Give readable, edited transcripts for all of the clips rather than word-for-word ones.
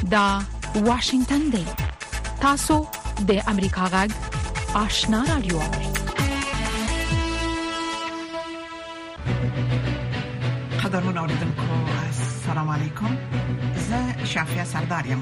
دا واشنگتن دی. تاسو د امریکا غږ آشنا رادیو. قدرمن اوریدونکو السلام علیکم. زه شافیا سردارم.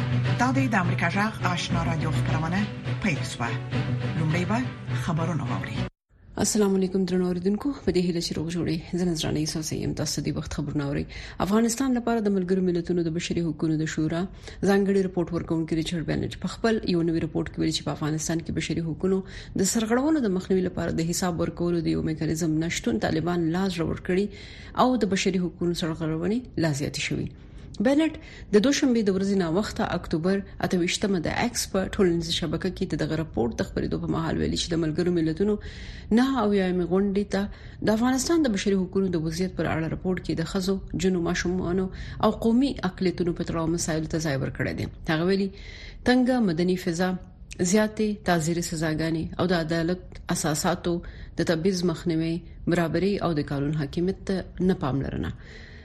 دا د امریکا غږ آشنا رادیو خبرونه پیښه. لومړی به خبرونه واوري. السلام علیکم درنو اوریدونکو، په دې هیله چې روغ جوړې زنځرانې سوسیم تاسو د وخت خبرونه اوري. افغانستان لپاره د ملګرو ملتونو د بشري حقوقو د شورا ځانګړي رپورت ورکونکي ریچارډ بینټ په خپل یو نوی رپورت کې ویلي چې په افغانستان کې بشري حقوقو د سرغړونو د مخنیوي لپاره د حساب ورکولو د یو میکانیزم نشټون طالبان لاس جوړ کړي او د بشري حقوقو سرغړونې لا زیاتې شوې. بینټ د دوشنبه د ورځې نه وخت اکتوبر 28مه د ایکس په ټولنیزه شبکه کې د رپورت د خبرېدو په محل ویلي چې د ملګرو ملتونو نه او یامه غونډې ته د افغانستان د بشري حقوقو د وضعیت پر اړه رپورت کې د خزو جنو ماشومانو او قومي اقلیتونو په تړاو مسایل ته ځای ورکړی دی. هغه ویلي څنګه مدني فضا زیاتې تعزیري سزاګانې او د عدالت اساساتو د تبعیض مخنیوي برابرۍ او د قانون حاکمیت نه پاملرنه.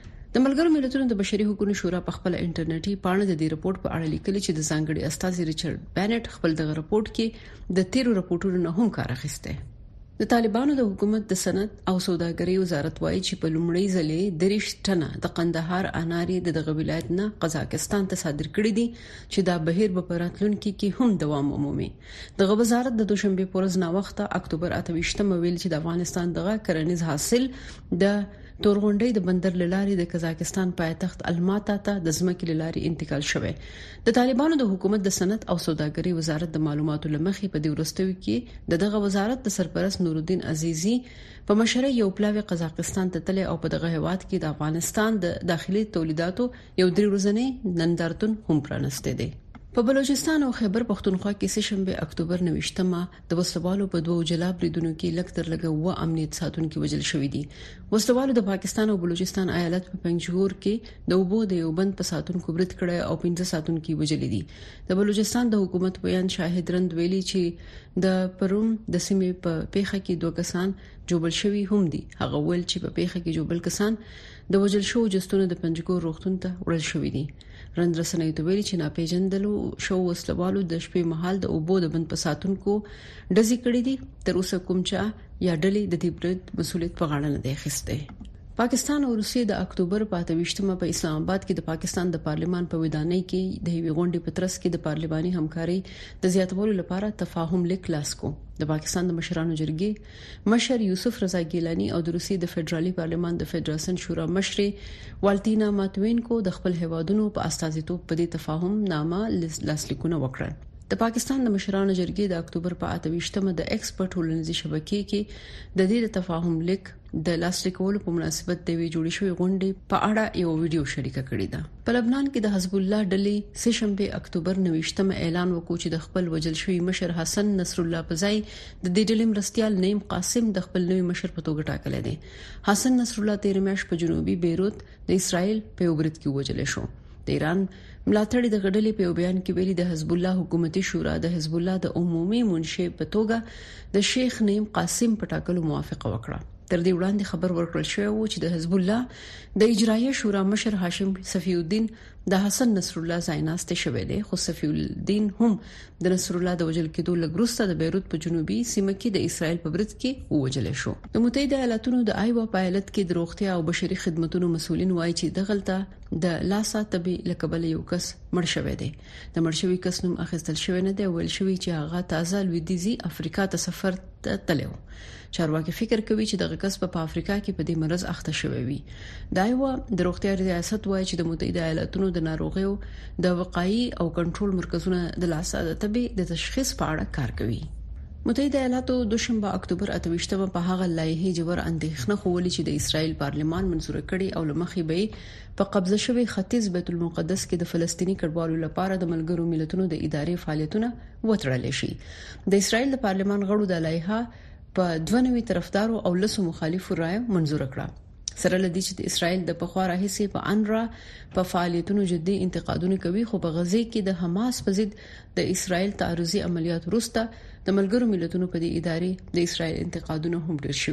د ملګرو ملتونو د بشري حقوقو شورا په خپل انټرنیټي پاڼه د دې رپورت په اړه لیکلي چې د ځانګړي استاذ ریچارډ بینټ خپل د رپورت کې د 13 رپورټونو نه هم کار اخیسته. د طالبانو د حکومت د صنعت او سوداګرۍ وزارت وایي چې په لومړي ځلې 30 ټنه د قندهار اناري د ولایت نه قزاقستان ته صادر کړي دي چې دا بهیر په راتلونکي کې هم دوام ومومي. د وزارت د دوشنبه پورز نه وخت اکتوبر 28مه ویل چې د افغانستان دغه کرنیز حاصل د تورغونډي د بندر لاري د قزاقستان پایتخت الماتا ته د ځمکې لاري انتقال شوه. د طالبانو د حکومت د صنعت او سوداګرۍ وزارت د معلوماتو لمخې په دې ورستوي کې دغه وزارت د سرپرست نورالدین عزیزی په مشرۍ یو پلاوی قزاقستان ته تله او په دغه هیواد کې د افغانستان د داخلي تولیداتو یو 3 ورځنی نندارتون هم پرانسته دي. په بلوچستان او خیبر پختونخوا کې سهشنبه اکتوبر 29مه د وسلوالو په دوه جلا بریدونو کې لکتر لګو امنیت ساتونکو وجل شوې دي. وسلوالو د پاکستان او بلوچستان ایالت په پنجګور کې د وبو د یو بند په ساتونکو برید کړی او 15 ساتونکو وجل دي. د بلوچستان د حکومت بیان شاهد رند ویلي چې د پروم د سیمې په پیخه کې دوه کسان جوړل شوي هم دي. هغه ویل چې په پیخه کې جوړل کسان د وجل شو جستونه د پنجګور روغتون ته وړل شوي دي. رند رسنۍ ته ویلي چې ناپېژندلو شو وسلوالو د شپې مهال د اوبو د بند په ساتونکو ډزې کړې دي. تر اوسه کوم چا یا ډلې د دې برید مسولیت په غاړه نه دی اخیسته. پاکستان او روسیې د اکتوبر 28مه په اسلام آباد کې د پاکستان د پارلمان په ودانۍ کې د یوې غونډې په ترڅ کې د پارلماني همکاري د زیاتولو لپاره تفاهم لیک لاسکو. د پاکستان د مشرانو جرګې مشر یوسف رضا ګیلانی او د روسیې د فدرالي پارلمان د فدراسیون شورا مشر والتینا ماتوینکو د خپل هیوادونو په استازیتوب په دې تفاهم نامه لاسلیکونه وکړل. د پاکستان د مشرانو جرګې د اکتوبر 28مه د ایکسپرت ټولنیزې شبکې کې د دې تفاهم لیک د لاسلیکولو په مناسبت د وی جوړې شوې غونډې په اړه یو ویډیو شریکه کړې ده. په لبنان کې د حزب الله ډلې سهشنبه اکتوبر 29مه اعلان وکړ چې د خپل وجل شوی مشر حسن نصر الله په ځای د دې ډلې مرستيال نیم قاسم د خپل نوی مشر په توګه ټاکل دي. حسن نصر الله 13 میاشتې په جنوبي بیروت د اسرائیل په وبرت کې وجل شو. د ایران ملاتړي د غډلې په بیان کې ویلي د حزب الله حکومتي شورا د حزب الله د عمومي منشي په توګه د شیخ نیم قاسم په ټاکلو موافقه وکړه. تر دې وړاندې خبر ورکړل شوی و چې د حزب الله د اجرایه شورا مشر هاشم صفی الدین د حسن نصر الله زایناسته شوی دی. خو صفی الدین هم د نصر الله د وجل کېدو لګروسته د بیروت په جنوبي سیمه کې د اسرائیل په برید کې ووجل شو. د متحده ایالاتونو د آیوا په ایالت کې د روغتیا او بشري خدماتو مسولین وایي چې د غلطه د لاسا طبي لقبل یو کس مړ شوی دی. د مړ شوی کس نوم اخیستل شوی نه دی. ویل شوی چې هغه تازه لویدیزي افریقا ته سفر تللی و. چارواکي فکر کوي چې دغه کس په افریقا کې په دې مرز اخته شوی وي. د آیوا د روغتیا ریاست وایي چې د متحده ایالاتونو د ناروغیو د وقایي او کنټرول مرکزونه د لاسا د طبي د تشخیص په اړه کار کوي. متحده ایالاتو دوشنبه اکتوبر 28مه په هغه لایحه جوړ اندېښنه خوولې چې د اسرائیل پارلمان منزور کړي او لمخې به په قبضه شوی ختیځ بیت المقدس کې د فلسطینی کډوالو لپاره د ملګرو ملتونو د ادارې فعالیتونه وتړل شي. د اسرائیل د پارلمان غړو د لایحه په 92 طرفدارو او لسو مخالفو رائے منزور کړه. سره لدی چې د اسرائیل د پخوا راهیسې په انرا په فعالیتونو جدي انتقادونه کوي، خو په غزه کې د حماس په ضد د اسرائیل تعرضي عملیات وروسته د ملګرو ملتونو په دې ادارې د اسرائیل انتقادونه هم ډېر شو.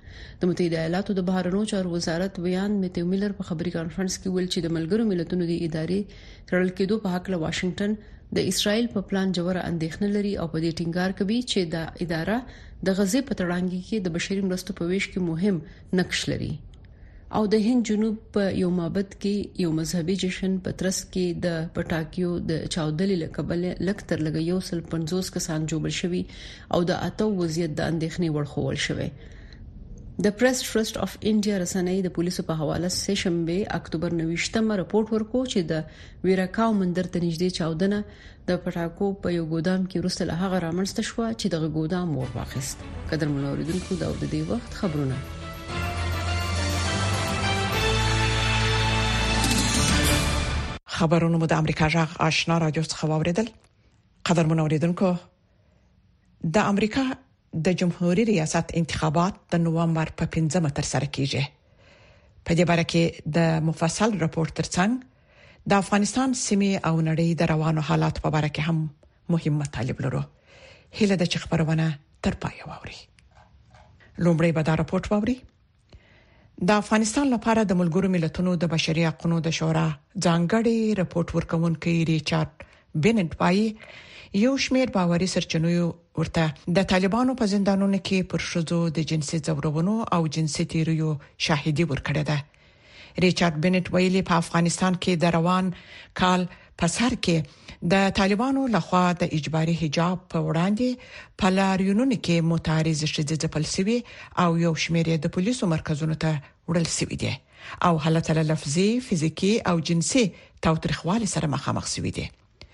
د متحده ایالاتو د بهرنیو چارو وزارت ویان میتیو میلر په خبري کانفرنس کې ویل چې د ملګرو ملتونو د ادارې تړل کېدو په حق له واشنگټن د اسرائیل په پلان جوړه اندېښنه لري او په دې ټینګار کوي چې د اداره د غزې په تړانګي کې د بشري مرستو په ویش کې مهم نقش لري او د هند جنوب په یو معبد کې یو مذهبي جشن په ترڅ کې د پټاکیو د چاودلې لکبل لکتر لګیو 150 کسان جوړ شوي او د اتو وضعیت د اندېښنې وړخول شوی. د پریس ټرست اف انډیا رسنۍ د پولیسو په حواله سه شنبه اکتوبر 29مه راپورټ ورکړ چې د ویراکاو مندر ته نږدې چاودنه د پټاکو په یو ګودام کې وروسته له هغه رامنځته شو چې دغه ګودام اور واخیست. قدر منوریدونکو دا د دې وخت خبرونه. خبرونه د امریکا جغ آشنا رادیو څخه واوریدل. قدر منوریدونکو د امریکا د جمهوریت ریاست انتخابات د نوامبر په 15مه تر سره کیږي. په دې باره کې د مفصل راپور ترڅنګ د افغانستان سیمې او نړۍ د روانو حالات په اړه کې هم مهم مطالب لرو. هله د خبرونه تر پای واوري. لومړی به دا راپور واوري. د افغانستان لپاره د ملګرو ملتونو د بشري حقوقو د شورا ځانګړي راپور ورکونکي ریچارډ بینټ وايي یو شمېر باوري سرچینو ورته د طالبانو په زندانونو کې پر شذو د جنسي ځورونو او جنسي تیریو شاهدي ورکړه ده. ریچارډ بینټ ویلي په افغانستان کې د روان کال په سر کې د طالبانو لخوا د اجباري حجاب په وړاندې په لاریونونو کې متعارض شدید ځپلسوي او یو شمېر د پولیسو مرکزونو ته وړل شوی دي او حالت لفظي فزیکی او جنسي تاوتریخوالي سره مخامخ شوی دي.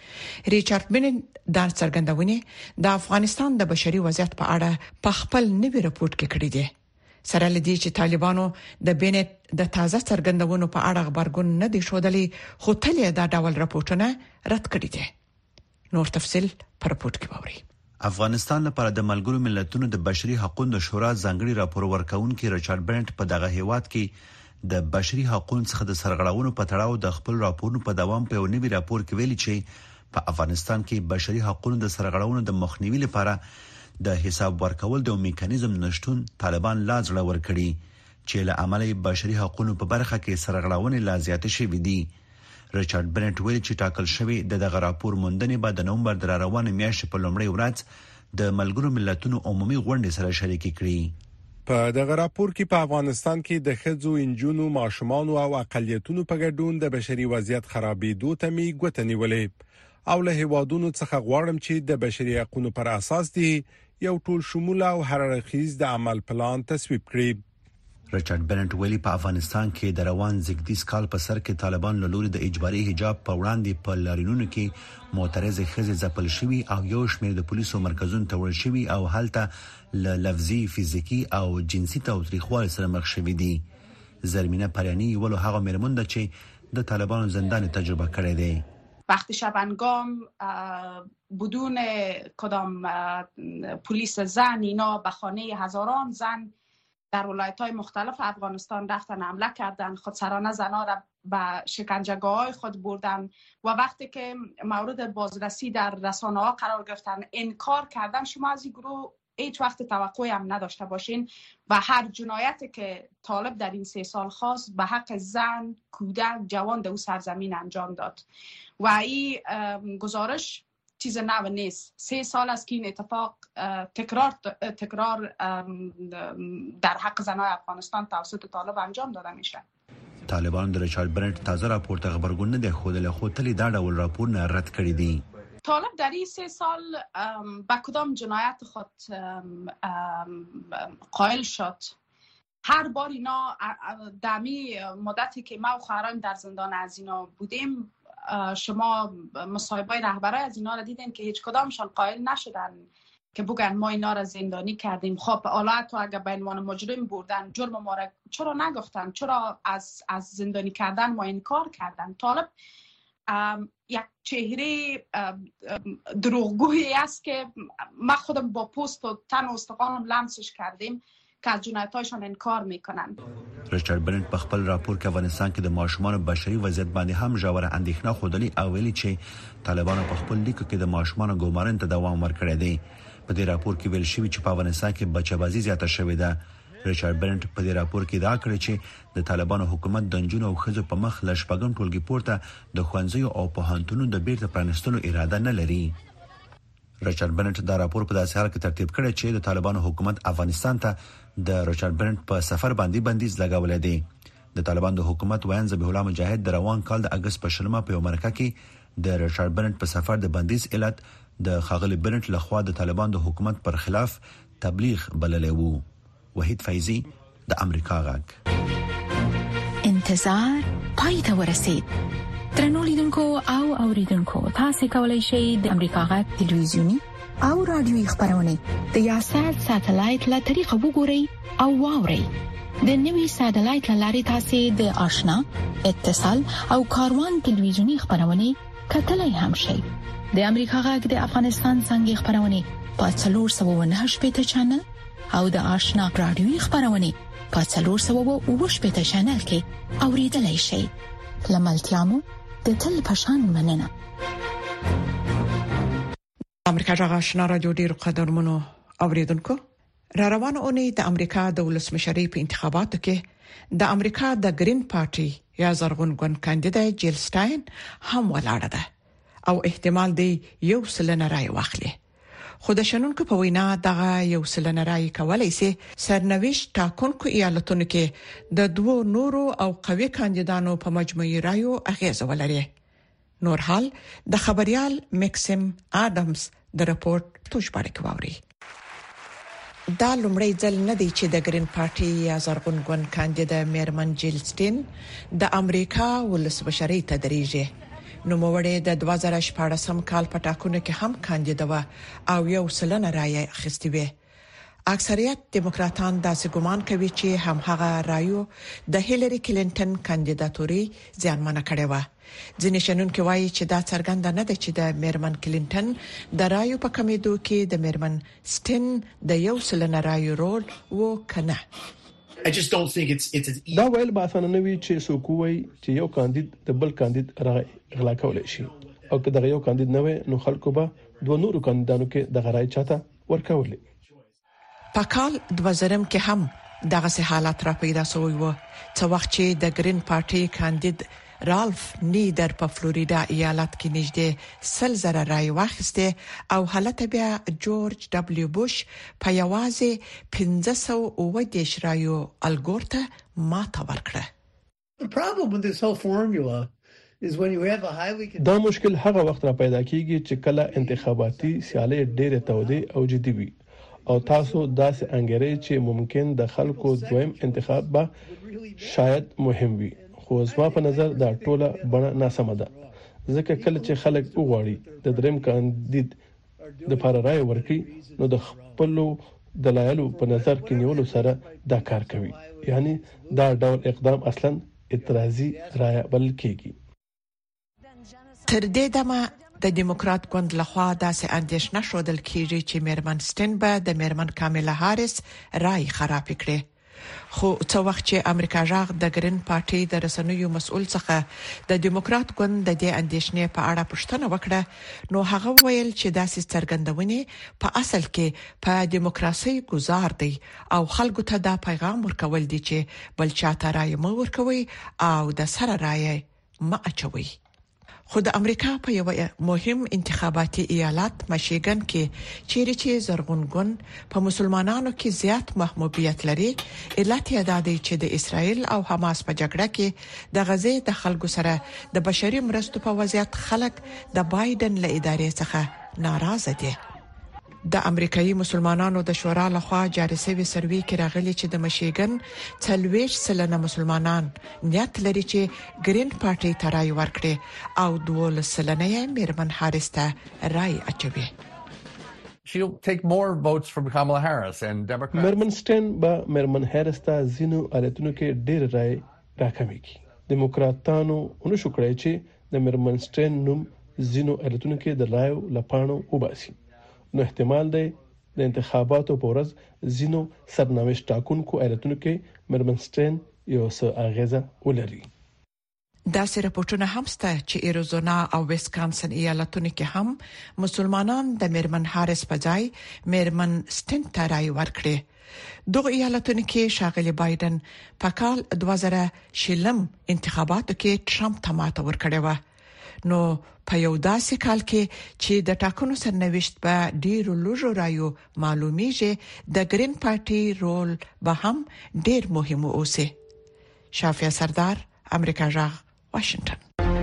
ریچارډ بینټ دا څرګندونه د افغانستان د بشري وضعیت په اړه په خپل نوي راپورټ کې کړی دی. سره لدی چې طالبانو د بینټ د تازه څرګندونو په اړه خبرګون نه دي شودلې خو تل دا ډول راپورټونه رد کړي دي. نور تفصيل پر راپورټ کې باوري. افغانستان لپاره د ملګرو ملتونو د بشري حقوقو د شورا ځانګړي راپور ورکونکي ریچارډ بینټ په دغه هیواد کې د بشري حقوقو څخه د سرغړاونو په تړاو د خپل راپورونو په دوام په یو نوي راپور کې ویلي چې په افغانستان کې بشري حقوقو د سرغړاونو د مخنیوي لپاره د حساب ورکول د میکانیزم نشټون طالبان لا ځړ ور کړی چې له عملي بشري حقوقو په برخه کې سرغړاونې لا زیات شوې دي. ریچارډ بینټ ویل چې ټاکل شوی دغه راپور موندنې بعد د نومبر د روانه میاشتې په لومړۍ ورځ د ملګرو ملتونو عمومي غونډې سره شریک کړي. په دغه راپور کې په افغانستان کې د ښځو، انجونو، ماشومان او اقلیتونو په ګډون د بشري وضعیت خرابېدو ته می ګوته نیولې او له هیوادونو څخه غواړم چې د بشري حقوقو پر اساس دي یو ټول شموله او هررخیز د عمل پلان تصویب کړي. ریچارډ بینټ ویلي په افغانستان کې د روان زیږدیز کال په سر کې طالبان له لوري د اجباري حجاب په وړاندې په لاریونونو کې معترض ښځې ځپل شوي او یو شمېر د پولیسو مرکزونو ته وړل شوي او هلته له لفظي، فزیکی او جنسي تاوتریخوالي سره مخ شوي دي. زرمینه پریانی ولو هغه مېرمن ده چې د طالبانو زندان تجربه کړې ده. وقتی شبانگام بدون کدام پلیس زن اینا به خانه هزاران زن در ولایت‌های مختلف افغانستان رفتن حمله کردن، خودسرانه زنها را به شکنجهگاه‌های خود بردن و وقتی که مورد بازرسی در رسانه‌ها قرار گرفتن انکار کردن. شما از این گروه هیچ وقت توقعی هم نداشته باشین و هر جنایتی که طالب در این 3 سال خواست به حق زن، کودک، جوان در او سرزمین انجام داد و این گزارش چیز نو نیست. 3 سال است که این اتفاق تکرار در حق زنای افغانستان توسط طالب انجام داده میشه. طالبان د ریچارډ بینټ تازه راپور ته خبرګون نه دی خوده خو تل دا ډول راپور نه رد کړی دی. طالب در این 3 سال به کدام جنایت خود قائل شد؟ هر بار اینا دمی مدتی که ما و خواهران در زندان از اینا بودیم، شما مصاحبه رهبرای از اینا را دیدین که هیچ کدامشان قائل نشدن که بگن ما اینا را زندانی کردیم. خب حالا تو اگه به عنوان مجرم بردن، جرم ما را چرا نگفتن؟ چرا از زندانی کردن ما انکار کردن؟ طالب یک چهره دروغگویی است که ما خودم با پوست و تن و استخوانم لمسش کردیم که از جنایت‌هایشان انکار میکنن. ریچارډ بینټ په خپل راپور کې افغانستان کې د ماشومان بشري وضعیت باندې هم ژوره اندېښنه خوده او ویلي چې طالبانو په خپل لیکو کې د ماشومان ګومارن ته دوام ورکړی دی. په دې راپور کې ویل شوی چې په افغانستان کې بچه‌بازي زیاته شوې ده ریچارډ برنټ په دې راپور کې دا کړی چې د طالبانو حکومت د جنونو او خزو په مخ لشپګم ټولګي پورته د خوانځي او پوهنتونو د بیرته پرانستلو اراده نه لري. ریچارډ برنټ دا راپور په داسې حال کې ترتیب کړی چې د طالبانو حکومت افغانستان ته د ریچارډ برنټ په سفر باندې بندیز لګولې دی. د طالبانو د حکومت وایي ذبیح الله مجاهد د روان کال د اگست په 20 په مرکه کې د ریچارډ برنټ په سفر د بندیز علت د خاغلی برنټ لخوا د طالبانو د حکومت پر خلاف تبلیغ بللی وو. وحید فیضی د امریکا غږ. انتظار پای ته ورسید. ترنو لیدونکو او اوریدونکو تاسو کولی شئ د امریکا غږ ټلویزیونی او رادیوي خبرونه د یاشر ساتلایت له طریقو وګورئ او واورئ. د نوي ساتلایت لارې تاسو د آشنا اتصال او کاروان ټلویزیونی خبرونه کتلای هم شئ. د امریکا غږ د افغانستان څنګه خبرونه په 398 چینل او د آشنا رادیوي خبرونه په 428 چینل کې اوریدلای شئ. لملتيامو د تل پشان مننه. امریکا جغ آشنا رادیو ډیر قدرمنو اوریدونکو، را روانه اونۍ د امریکا د ولسمشری په انتخاباتو کې د امریکا د گرین پارټي یا زرغون ګوند کاندیدای جیل سټاین هم ولاړه ده او احتمال دی یو سلنه رای واخلي. خو د شنونکو په وینا دغه یو سلنه رای کولای شي سرنوشت ټاکنکو ایالتونو کې د دوه نورو او قوي کاندیدانو په مجموعي رایو اغیزه ولري. نور حال د خبريال میکسیم ادمز د راپورټ توشباړه کوي. دا لومړی ځل نه دی چې د گرین پارټي یا زرغون ګوند کاندیدا میرمن جیل سټین د امریکا ولسمشری تدریجه نو موړې د 2014 کال په ټاکنو کې هم کاندیدا و او یو سلنه رای اخیستې وي. اکثریت دیموکراتان داسې ګمان کوي چې هم هغه رایو د هیلری کلینټن کاندیداتوري ځانمنه کړې و. ځینې شنونکي وایي چې دا څرګنده نه ده چې د میرمن کلینټن د رایو په کمیدو کې د میرمن سټین د یو سلنه رایو رول و کنه. دا ویل به اسانه نه وي چې څوک وایي چې یو کاندید د بل کاندید غلا کولای شي او که دغه یو کاندید نه وي نو خلکو به دوه نورو کاندیدانو کې د غړای چاته ورکولې. په کال 2000 کې هم دغه حالات را پیدا شوی و څو وخت چې د گرین پارټي کاندید رالف نیدر په فلوریدا ایالت کې نږدې 100,000 رای واخیسته او حالت بیا جورج دبلیو بوش په یوازې 510 رایو الګورته ماته ورکړه. دا مشکل هغه وخت را پیدا کیږي چې کله انتخاباتي سیالي ډېره توده او جدي وي او تاسو داسې انګیرئ چې ممکن د خلکو دویم انتخاب به شاید مهم وي. خو زما په نظر دا ټوله بڼه ناسمه ده ځکه کله چې خلک وغواړي د دریم کاندید د لپاره رائے ورکړي نو د خپل دلایلو په نظر کې نیولو سره دا کار کوي. یعنی دا ډول اقدام اصلا اعتراضي رائے بل کېږي. تر دې دمه د دیموکرات ګوند لخوا داسې اندیشنه شودل کېږي چې میرمن سټین به د میرمن کاملا هاریس رائے خراب کړي. خو څو وخت چې امریکا جغ د گرین پارټي د رسنیو مسؤل څخه د دیموکرات ګوند د دې اندیشنې په اړه پوښتنه وکړه نو هغه ویل چې داسې څرګندونه په اصل کې په دیموکراسي گزار دی او خلکو ته دا پیغام ورکول دي چې بل چاته رائے مو ورکوي او د سره رائے ما اچوي. خو د امریکا په یو مهم انتخاباتي ایالت مشیګن کې چیرې چې زرغون ګوند په مسلمانانو کې زیات محبوبیت لري علت یې دا دی چې د اسرائیل او حماس په جګړه کې د غزې د خلکو سره د بشري مرستو په وضعیت خلک د بایدن له ادارې څخه ناراضه دي. د امریکایي مسلمانانو د شورا لخوا جاري شوی سروي کې راغلي چې د مشیګن 40% مسلمانان نیت لري چې گرین پارټي ته رائے ورکړي او 12% یې میرمن هاریس ته رائے اچوي. She'll take more votes from Kamala Harris and Democrats. میرمن سټین به میرمن هاریس ته ځینو ایالتونو کې ډېر رائے راکمېږي. دیموکراتانو نشو کړی چې د میرمن سټین نوم ځینو ایالتونو کې د رائے لپاره وباسي. نو احتمال دی د انتخاباتو په ورځ ځینو سرنوشت ټاکنکو ایالتونو کې میرمن سټین یو څه اغیزه ولري. دا سره پټونه هم سته چې ایریزونا او ویسکانسن ایالتونو کې هم مسلمانان د میرمن هارس په ځای میرمن سټین ته رائے ورکړي. دغه ایالتونو کې ښاغلي بایدن په کال 2000 انتخاباتو کې ټرمپ ته ماته ورکړې و. نو په یو داسې کال کې چې د ټاکنو سرنوشت په ډیرو لږو رایو معلومیږي، د گرین پارټي رول به هم ډیر مهم اوسه. شافیا سردار، امریکا جغ، واشنگټن.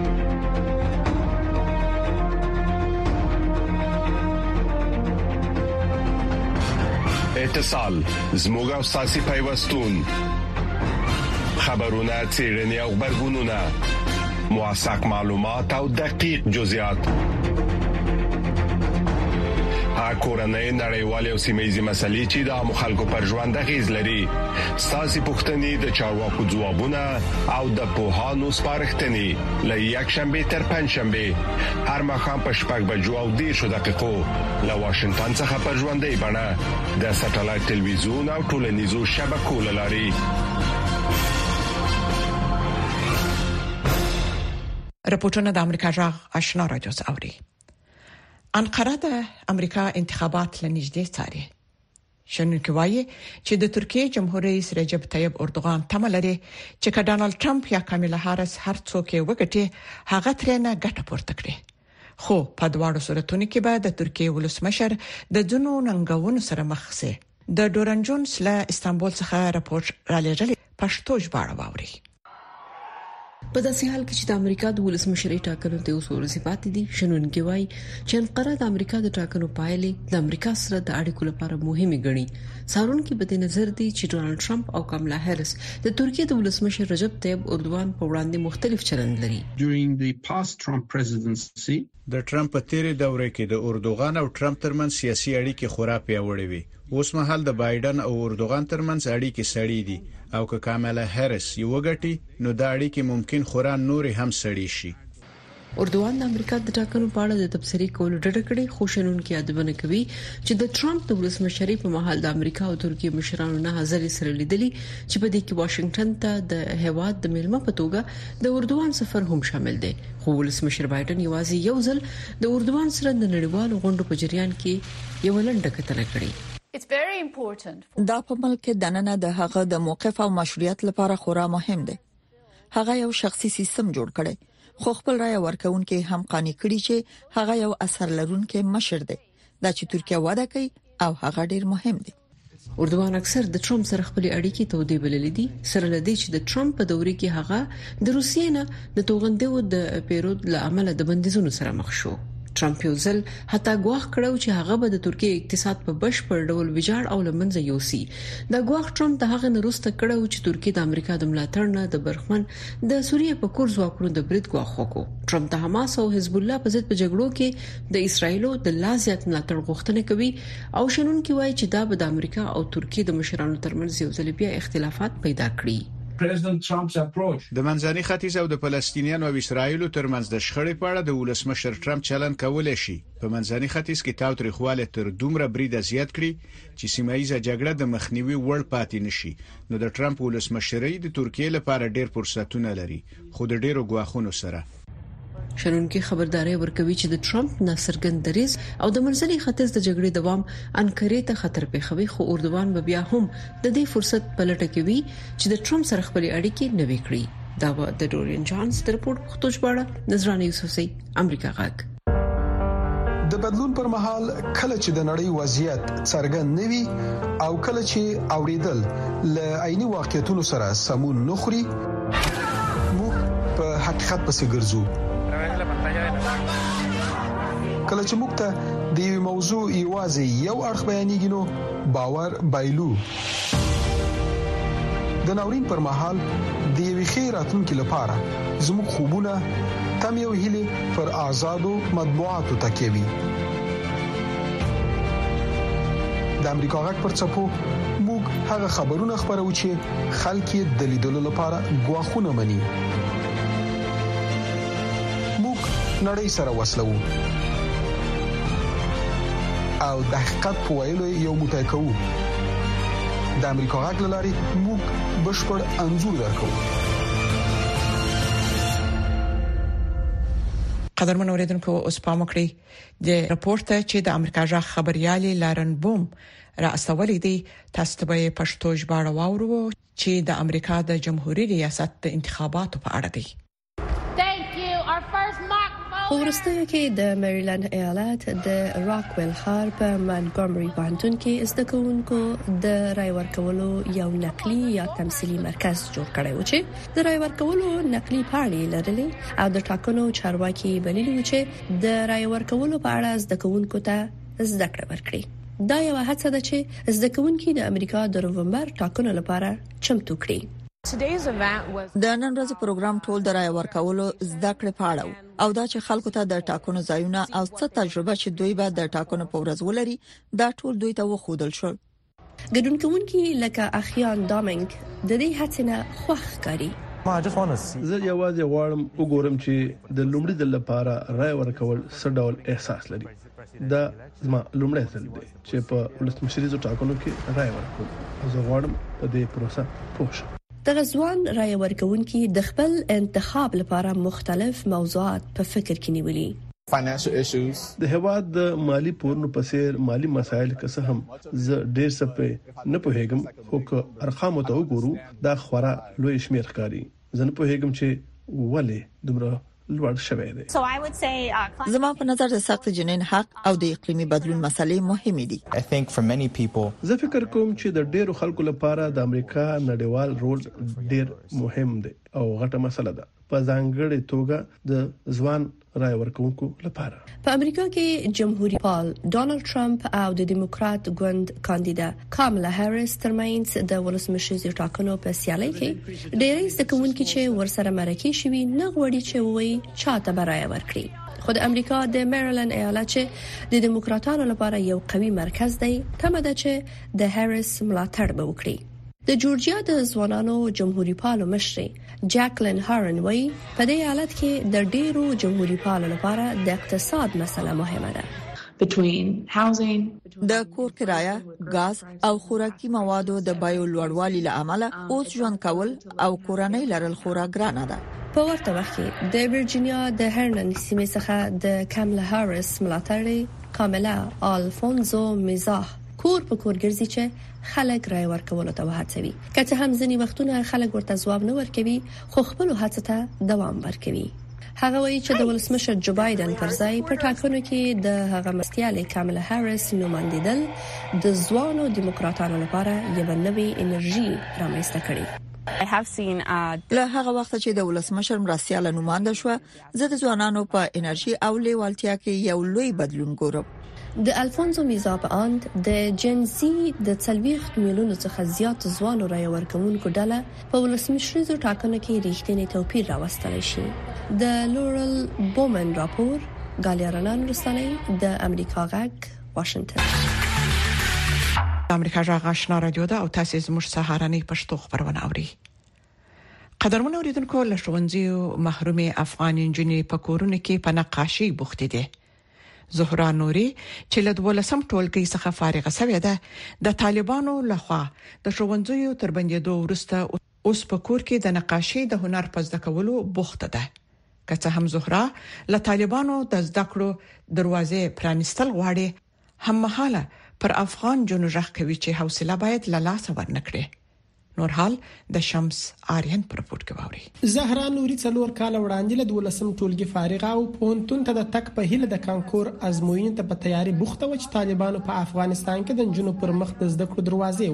اتصال زموږ او ساسي پیوستون، خبرونه، څېړنې او خبرګونونه، موثق معلومات او دقیق جزئیات، کورنۍ، نړیوالې او سیمه‌یزې مسلې چې د عامو خلکو پر ژوند اغیز لري. ساسي پوښتنې د چارواکو ځوابونه او د پوهانو سپارښتنې له یکشنبه تر پنځشنبه هر ماښام په 6:10 له واشنگټن څخه پر ژوندۍ بڼه د ساتلایت ټلویزیون او ټولنیزو شبکو له لارې. رپورټونه د امریکا جغ آشنا رادیو اوري. انقره د امریکا انتخابات لنږدې څاري. شنونکي وایي چې د ترکیه جمهور رئیس رجب طیب اردوغان تمه لري چې که ډانلډ ټرمپ یا کاملا هارس هر څوک یې وګټي، هغه ترېنه ګټه پورته کړي. خو په دواړو صورتونو کې به د ترکیه ولسمشر د ځینو ننګونو سره مخ شي. د ډورن جونز له استانبول څخه راپور را لېږلی، پښتو ژباړه واوري. په داسې حال کې چې د امریکا د ولسمشرۍ ټاکنو ته اوس ورځې پاتې دي، شنونکي وایي چې انقره د امریکا د ټاکنو پایلې د امریکا سره د اړیکو لپاره مهمه ګڼي. څارونکي په دې نظر دي چې ډونالد ټرمپ او کاملا هریس د ترکیه د ولسمشر رجب طیب اردوغان په وړاندې مختلف چلند لري. د ټرمپ په تیرې دوره کې د اردوغان او ټرمپ ترمنځ سیاسي اړیکې خورا پیاوړې وي. اوس مهال د بایدن او اردوغان ترمنځ اړیکې سړې دي او که کاملا هریس یو وګټي، نو دا اړیکې ممکن خورا نورې هم سړې شي. اردوغان د امریکا د ټاکنو په اړه د تبصرې کولو ډډه کړې، خو شنونکي یادونه کوي چې د ټرمپ د ولسمشرۍ په مهال د امریکا او ترکیه مشرانو نه حاضر سره لیدلي چې په دې کې واشنگټن ته د هیواد د میلمه په توګه د اردوغان سفر هم شامل دی. خو ولسمشر بایدن یوازې یو ځل د اردوغان سره د نړیوالو غونډو په جریان کې یو لنډه کتنه کړې. دا په ملک کې دننه د هغه د موقف او مشروعیت لپاره خورا مهم دی. هغه یو شخصي سیستم جوړ کړي، خو خپل رائے ورکونکي هم قانع کړي چې هغه یو اثر لرونکي مشر دی. دا چې ترکیه وعده کوي او هغه ډیر مهم دی. اردوغان اکثر د ټرمپ سره خپل اړیکې تودې بللې دي، سره لدی چې د ټرمپ په دورې کې هغه د روسیې نه د توغندو د پیرود لامل د بندیزونو سره مخ شو. ټرمپ یو ځل حتی ګواښ کړو چې هغه به د ترکیه اقتصاد په بشپړ ډول ویجاړ او لمنځه یوسي. دا ګواښ ټرمپ د هغه نورسته کړو چې ترکیه د امریکا د ملاتړ نه د برخمن د سوریه په کور ځواکونو د برید ګواښ وکړو. ټرمپ د حماس او حزب الله په ضد په جګړو کې د اسرایلو د لا زیات ملاتړ غوښتنه کوي او شنونکي وایي چې دا به د امریکا او ترکیه د مشرانو ترمنځ یو ځل بیا اختلافات پیدا کړي. د منځني ختیځ او د فلسطینیانو او اسرایلو ترمنځ د شخړې په اړه د ولسمشر ټرمپ چلن کولای شي په منځني ختیځ کې تاوتریخواله تر دومره برید زیات کړي چې سیمایي جګړه د مخنیوي وړ پاتې نشي. نو د ټرمپ ولسمشرۍ د ترکیه لپاره ډېر فرصتونه لري، خو د ډېرو ګواښونو سره. شنونکي خبرداري ورکوي چې د ټرمپ ناڅرګند دریځ او د منځني ختیځ د جګړې دوام انکرې ته خطر پېښوي، خو اردوغان به بیا هم د دې فرصت په لټه کې وي چې د ټرمپ سره خپل اړیکې نوي کړي. دا د ډورین جانز د رپورټ پښتو ژباړه نظرانه یوسفزۍ، امریکا غږ. د بدلون پر مهال کله چې د نړۍ وضعیت څرګند نوي او کله چې اوریدل ل عیني واقعیتونو سره سمون نخري، موږ په حقیقت پسې ګرځو. کله چې موږ ته د یو موضوع یوازې یو اړخ بیانېږي، نو باور بایلو. د ناورین پر مهال د یوې خیراتونکو لپاره زموږ خوبونه تم یو هلي پر آزادو مطبوعاتو تکیوي. د امریکا غږ پر څپو موږ هغه خبرونه خبرو چې خلک یې د لیدلو لپاره ګواښونه مني. موږ نړۍ سره وصلو او د حقیقت په ویلو یو موټی کوو. د امریکا غږ لاري موږ بشپړ انځور درکو. قدرمن اوریدونکو اوس پام کړی د راپورټ چې د امریکا ځخ خبريالي لارن بوم را استولې دي تاسو ته پښتو ژباړه واورو چې د امریکا د جمهوریت ریاست د انتخاباتو په اړه دی. ورسته کې د میریلند ایالت د راکویل ښار په مانګومري پوهنتون کې زده کوونکو د رای ورکولو یو نقلي یا تمثيلي مرکز جوړ کړی و چې د رای ورکولو نقلي پاڼې لرلې او د ټاکنو چارواکي بللي و چې د رای ورکولو په اړه زده کوونکو ته زده کړه ورکړي. دا یو هڅه ده چې زده کوونکي د امریکا د نوومبر ټاکنو لپاره چمتو کړي. د نن ورځې پروګرام ټول د رای ورکولو زده کړې پاړو او دا چې خلکو ته د ټاکنو ځایونه او څه تجربه چې دوی به د ټاکنو په ورځ ولري دا ټول دوی ته وښودل شول. ګډون کوونکي لکه اخیان دامنګ د دې هڅې نه خوښ ښکاري. زه یوازې غواړم وګورم چې د لومړي ځل لپاره رای ورکول څه ډول احساس لري. دا زما لومړی ځل دی چې په ولسمشریزو ټاکنو کې رای ورکوم. زه غواړم په دې پروسه پوه شم. د غزوان رای ورکوونکي د خپل انتخاب لپاره مختلف موضوعات په فکر کې نیولي. د هواد د مالی پورونو په څیر مالی مسایل که څه هم زه ډیر څه په نه پوهیږم خو که ارقام ته وګورو دا خورا لوی شمیر ښکاري. زه نه پوهیږم چې ولې دومره لوړ شوی دی. زما په نظر د سخت جنین حق او د اقلیمي بدلون مسلې مهمې دي. زه فکر کوم چې د ډیرو خلکو لپاره د امریکا نړیوال رول ډیر مهم دی او غټه مسله ده په ځانګړي توګه د ځوان رای ورکوونکو لپاره. په امریکا کې جمهوریت پال ډونالد ټرمپ او د دیموکرات ګوند کاندیدا کاملا هریس ترمنځ د ولسمشریزو ټاکنو په سیالۍ کې ډېری ځکوونکي چې ورسره مرکه شوي نه غوړي چې وایي چاته برای ورکړي. خو د امریکا د میریلند ایالت چې د دیموکراتانو لپاره یو قوي مرکز دی تمه ده چې د هریس ملاتړ به وکړي. د جورجیا د ځوانانو جمهوریت پالو مشر جاکلین هارن وایي په دې حالت کې د ډیرو جمهوریت پالو لپاره د اقتصاد مسله مهمه ده. د کور کرایه، غاز او خوراکي موادو د بیو لوړوالي له امله اوس ژوند کول او کورنۍ لرل خورا ګرانه ده. په ورته وخت کې د ورجینیا د هرنن سیمې څخه د کاملا هریس ملاتړی کاملا الفونزو میزاح کور په کور ګرځي چې خلک رای ورکولو ته وهڅوي. کله هم ځینی وختونه خلک ورته ځواب نه ورکوي خو خپل هڅه ته دوام ورکوي. هغه وایي چې د ولسمشر جو بایدن پر ځای په ټاکنو کې د هغه مستیاله کاملا هریس نوماندیدل د ځوانو دیموکراتانو لپاره یو نوې انرژي رامنځته کړي. له هغه وخت چې د ولسمشر مرستياله نومانده شو زه د ځوانانو په انرژي او لیوالتیا کې یو لوی بدلون ګورم. د الفونزو میزا په اند د جنزي د 40 میلیونو څخه زیات ځوانو رای ورکوونکو ډله په ولسمشریزو ټاکنو کې ریښتینی توپیر راوستلی شي. د لورل بومن راپور ګالیارانان رسنۍ د امریکا غږ واشنگټن. امریکا غږ آشنا رادیو ده او تاسو زموږ سهارنۍ پښتو خبرونه اورئ. قدرمن اوریدونکو له ښوونځیو محرومي افغان انجنیر په کورونه کې په نقاشي بوخت دي. زهرا نوري چې له 12 ټولګي څخه فارغه شوې ده د طالبانو لخوا د ښوونځیو تر بندیدو وروسته اوس په کور کې د نقاشي د هنر په زده کولو بوخت ده. که څه هم زهرا له طالبانو د زده کړو دروازې پرانستل غواړي هم مهاله پر افغان جنو ژغ کوي چې حوصله باید له لاسه ورنکړي. نورحال د شمس آریان پر رپورت کې ووري. زهرا نوري 4 کال وړاندې له 12 ټولګي فارغه او پونتون ته د تک په هیله د کانکور ازموینې ته په تیاری بوخته و چې طالبانو په افغانستان کې د جنو پر مخ د زده کړو دروازې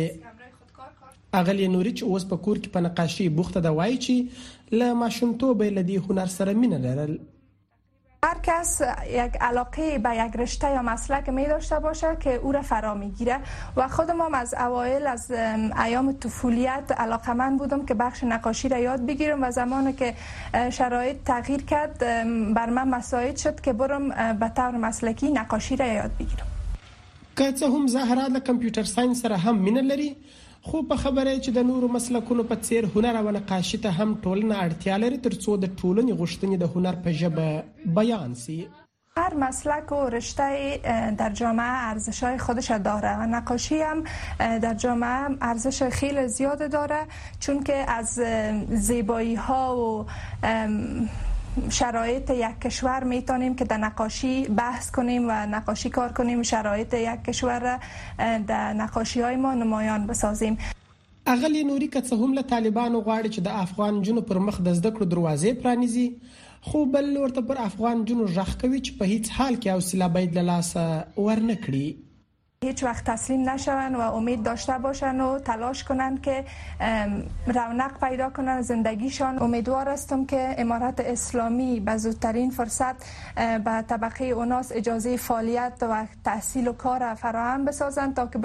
وتړلې. اغلی نوري چې اوس په کور کې په نقاشي بوخته ده وایي چې له ماشومتوب له دې هنر سره مینه لرل. هر کس یک علاقه به یک رشته یا مسلک می داشته باشه که او را فرا میگیره و خودم هم از اوایل از ایام طفولیت علاقه‌مند بودم که بخش نقاشی را یاد بگیرم و زمانی که شرایط تغییر کرد بر من مساعد شد که برم به طور مسلکی نقاشی را یاد بگیرم. که څه هم زهرا د کمپیوټر ساينس سره هم مینه لري خو په خبره چې د نورو مسلکونو په څیر هنر او نقاشي ته هم ټولنه اړتیا لري ترڅو د ټولنې غوښتنې د هنر په ژبه بیان شي. هر مسلک و رشته در جامعه ارزش‌های خودش داره و نقاشی هم در جامعه ارزش خیلی زیاد داره چون که از زیبایی‌ها و شرایط یک کشور میتونیم که در نقاشی بحث کنیم و نقاشی کار کنیم، شرایط یک کشور را در نقاشی های ما نمایان بسازیم. اغلی نوري که څه هم له طالبانو غواړي چې د افغان جنو پر مخ د زده کړو دروازې پرانیزي، خو بل ورته پر افغان جنو ژغ کوي چې په هیڅ حال کې حوصله باید له لاسه ورنکړي. هیچ وقت تسلیم نشون و امید داشته باشن و تلاش کنن که رونق پیدا کنن زندگیشان. امیدوار هستم که امارت اسلامی به زودترین فرصت به طبقه اوناس اجازه فعالیت و تحصیل و کار فراهم بسازن تا که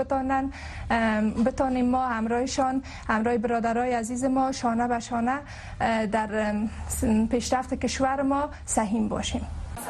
بتانیم ما همراهشان، همراه برادرای عزیز ما شانه به شانه در پیشرفت کشور ما سهیم باشیم.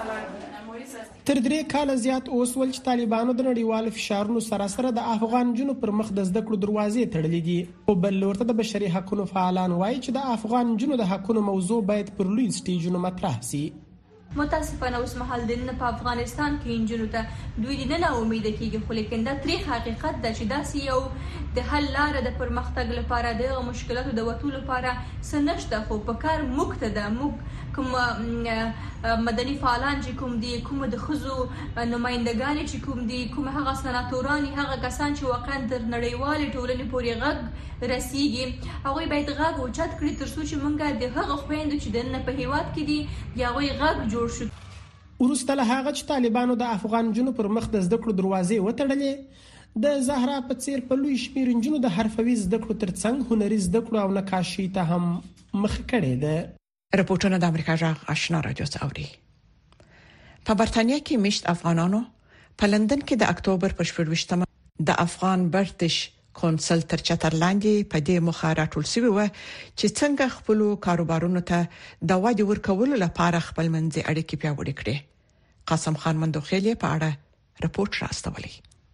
تر 3 کال زیات اوس ول چې طالبانو د نړیوال فشارونو سره د افغان جنو پر مخ د زده کړو دروازې تړلې دي. او بل ورته د بشري حقوقو فعالان وایي چې د افغان جنو د حقوقو موضوع باید پر لوی سټیجونو مطرح شي. متاسفانه اوس مهال د په افغانستان کې انجنونو ته دوی نه امید کیږي، خو لیکن دا تاریخ حقیقت د چې داسې یو د حل لار د پرمختګ لپاره د مشکلاتو د وټولو لپاره سنشته، خو په کار موږ ته د موږ کوم مدني فعالان چې کوم دي، کوم د خزو نمائندگان چې کوم دي، کوم هغه سناتوران، هغه کسان چې واقعا د نړیوال ټولنې پورې غږ رسیږي، هغه باید غږ اوچت کړي ترڅو چې موږ د هغه خويندو چې د په هیواد کې دي هغه غږ جوړ شي. ورسته له هغه چې طالبانو د افغان جنو پر مخ د زده کړو دروازې وتړلې، د زهرا په څیر په لوی شمیر جنو د حرفوي زده کړو ترڅنګ هنري زده کړو او نقاشي ته هم مخ کړي ده. رپورټونه د امریکا جغ آشنا رادیو څاوري. په برتانیا کې مشت افغانانو په لندن کې د اکتوبر په 28مه د افغان برتش کونسل تر چتر لاندې په دې مخه راټول شوی و چې څنګه خپل کاروبارونو ته د وادي ورکولو لپاره خپل منځي اړیکې پیاوړې کړي. قاسم خان مندوخیلی په اړه رپورټ راستولی.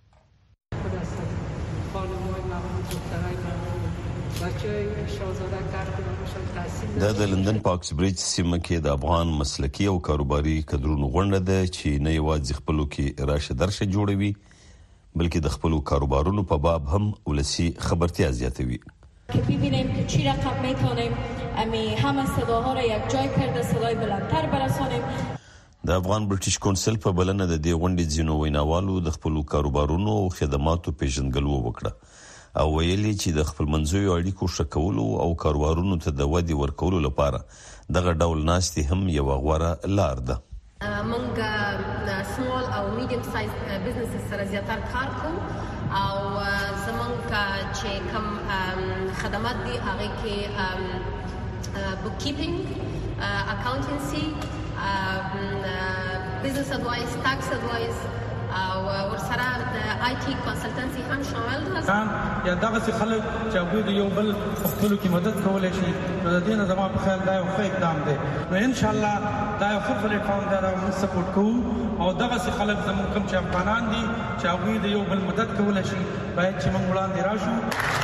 د لندن په اکسبریج سیمه کې د افغان مسلکي او کاروباري کډرونو غونډه ده چې نه یوازې خپل کې راشه درشه جوړوي بلکې د خپل کاروبارونو په باب هم ولسی خبرتیا زیاتوي. که ببینیم که چی رقم میتونیم همه صداها را یک جای کرده صدای بلندتر برسانیم. د افغان برټیش کونسل په بلنه د دې غونډې ځینو ویناوالو د خپل کاروبارونو او خدماتو پیژنګلو وکړه او ویلي چې د خپل منځوي اړیکو شکولو او کاروبارونو ته د ودی ورکولو لپاره دغه ډول ناستي هم یو غوړه لار ده. موږ سمول او میډیم سایز بزنس سره زیاتره کار کوو او زمونږ چې کوم خدمات دي هغه کې بوک کیپینګ، اکاونټنسي، بزنس اډوایس، ټاکس اډوایس او ورسره د آی ټي کنسلټنسي هم شامل ده. یا دغه خلک چې هغه یو بل خپلو کې مدد کولای شي، نو د دې نه زموږ په خیال دا یو ښه اقدام دی. نو ان شاء الله دا یو ښه پلیټ فارم دی او موږ سپورټ کوو او دغه خلک زموږ کوم چې افغانان دي چې هغه د یو بل مدد کولای شي باید چې موږ وړاندې راشو.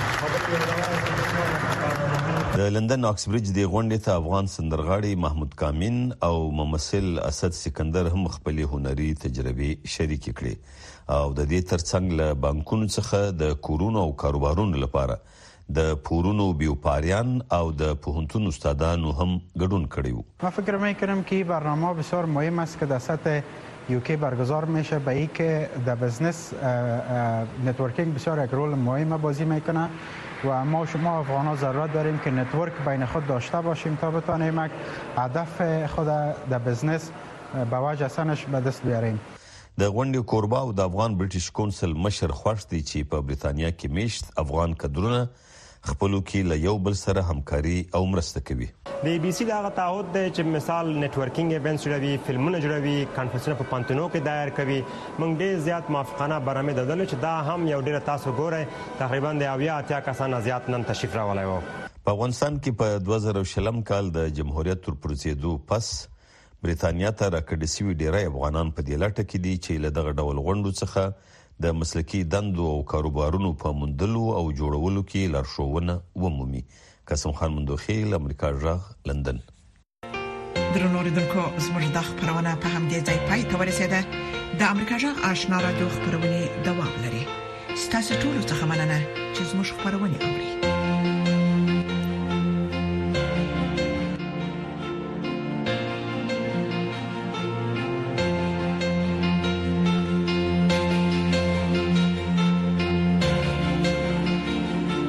د لندن اکسبریج دی غونډې ته افغان سندرغاړي محمود کامین او ممثل اسد سکندر هم خپل هنري تجربه شریک کړي او د دې ترڅنګ له بانکونو څخه د کورونو او کاروبارونو لپاره د پورونو بیوپاریان او د پوهنتون استادانو هم ګډون کړي. من فکر میکنم که برنامه بسیار مهم است که در سطح یوکی برگزار میشه، به این که در بزنس نتورکینگ بسیار یک رول مهم بازی میکنه و ما شما افغان‌ها ضرورت داریم که نتورک بین خود داشته باشیم تا بتانیم هدف خود در بزنس به وجه سنش به دست بیاریم. د غونډې کوربه او د افغان برټیش کونسل مشر خوښ دی چې په بریتانیا کې میشت افغان کډرونه خپلو کې له یو بل سره همکاري او مرسته کوي. د بي بي سي دا تعهد دی چې مثال نتورکینګ ایونټس جوړوي، فلمونه جوړوي، کانفرنسونه په پانتونو کې دایر کوي. موږ ډېر زیات موافقانه برنامه درلودل چې دا هم یو ډېر تاسو ګورئ تقریبا د 80 کسان زیات نن تشریف راوړی وو. په افغانستان کې په 2020 کال د جمهوریت تر پروسیدو پس بریتانیا ته راکړل شوی ډیری افغانان په دې لټه کې دي چې له دغه ډول غونډو څخه د مسلکي دندو او کاروبارونو په موندلو او جوړولو کې لارښوونه ومومي. قاسم خان مندوخیل، امریکا جغ، لندن. درنو لیدونکو، زموږ د خبرونه په همدې ځای پای ته ورسېده. د امریکا جغ آشنا رادیو خبرونه دوام لري. ستاسو ټول څه مننه چې زموږ خبرونه اوري.